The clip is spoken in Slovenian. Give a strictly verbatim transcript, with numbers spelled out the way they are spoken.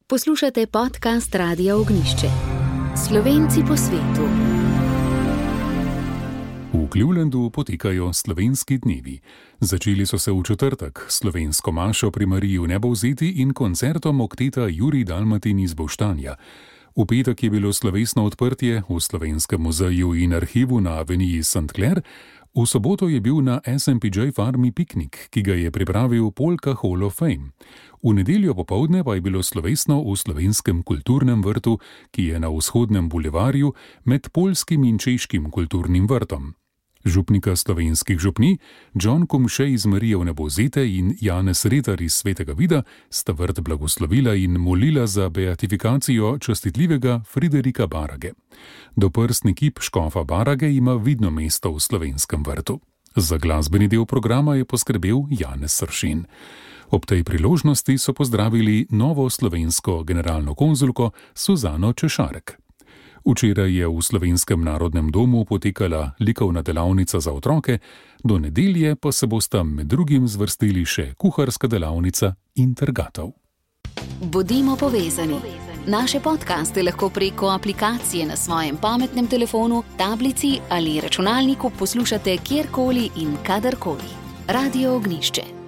Poslušate podcast Radia Ognjišče. Slovenci po svetu. V Clevelandu potekajo slovenski dnevi. Začeli so se v četrtek s slovensko mašo pri Mariji v Nebovzeti in koncertom okteta Jurij Dalmatin iz Boštanja. V petek je bilo slovesno odprtje v Slovenskem muzeju in arhivu na aveniji Saint Clair, v soboto je bil na S and P J farmi piknik, ki ga je pripravil Polka Hall of Fame. V nedeljo popoldne pa je bilo slovesno v Slovenskem kulturnem vrtu, ki je na vzhodnem bulevarju med poljskim in češkim kulturnim vrtom. Župnika slovenskih župni, John Kumše iz Marije v Nebovzete in Janez Retar iz Svetega Vida, sta vrt blagoslovila in molila za beatifikacijo častitljivega Friderika Barage. Doprstni kip škofa Barage ima vidno mesto v slovenskem vrtu. Za glasbeni del programa je poskrbel Janez Sršen. Ob tej priložnosti so pozdravili novo slovensko generalno konzulko Suzano Češarek. Včeraj je v Slovenskem narodnem domu potekala likovna delavnica za otroke, do nedelje pa se bosta med drugim zvrstili še kuharska delavnica in trgatev. Bodimo povezani. Naše podcaste lahko preko aplikacije na svojem pametnem telefonu, tablici ali računalniku poslušate kjerkoli in kadarkoli. Radio Ognjišče.